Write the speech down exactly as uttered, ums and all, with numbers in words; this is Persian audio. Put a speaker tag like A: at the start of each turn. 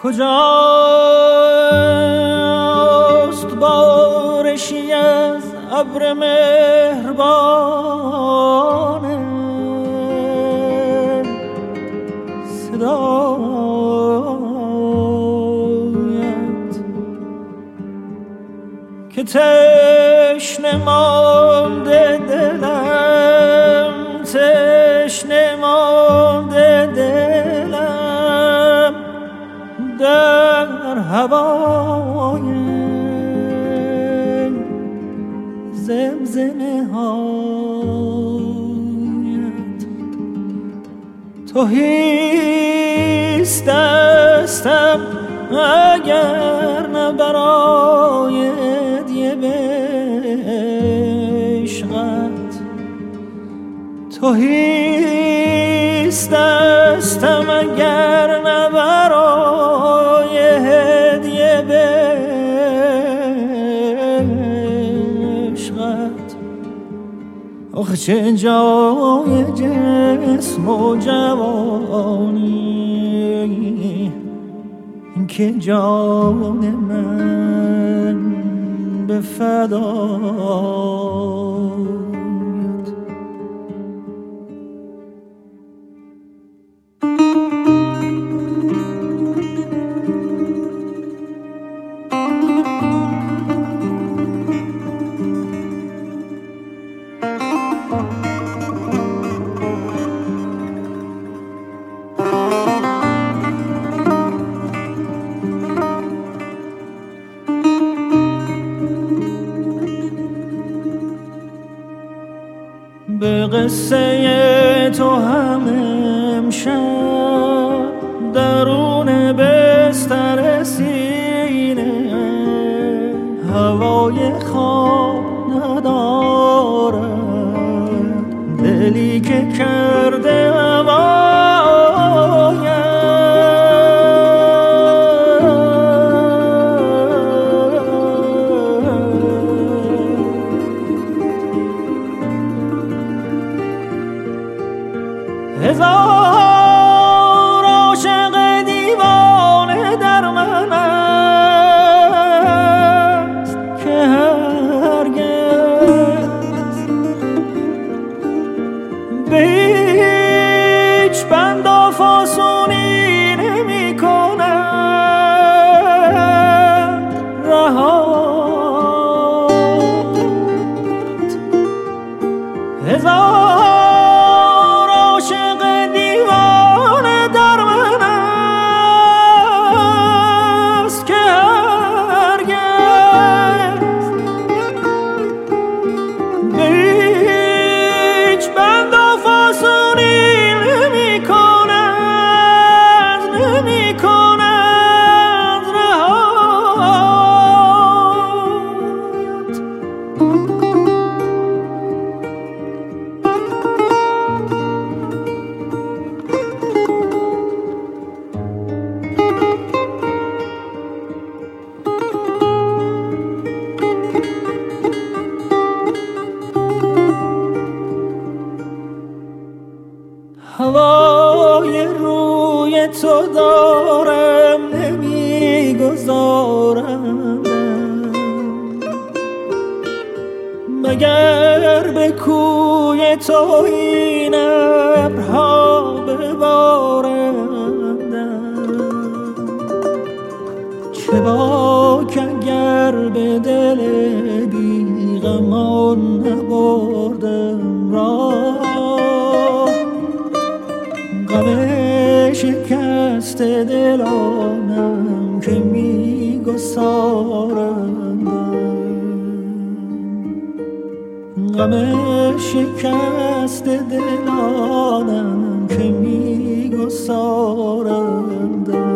A: کجاست بارشی از ابر مهربان صدایت که تشنه مانده دلم، تشنه مانده دلم در هوای زمزمه هایت. تهیست دستم اگر نه برای هدیه به عشقت، تهیست دستم اگر نه برای هدیه به عشقت. آخه چه جای جسم و جوانی این که جان من به فدایت. به قصه تو هم امشب درون بستر سینه هوای خواب ندارد، دلی که کرده هوایم هزار عاشق دیوانه در من است که هرگز به هیچ بند و فسونی نمی کند رهایت. هزار هوای روی تو دارم نمیگذارم مگر به کوی تو این ابرها ببارم. چه باک اگر به دل بیغمان نبردم راه، غم شکست دلانم که می گسارند، غم شکست دلانم که می گسارند.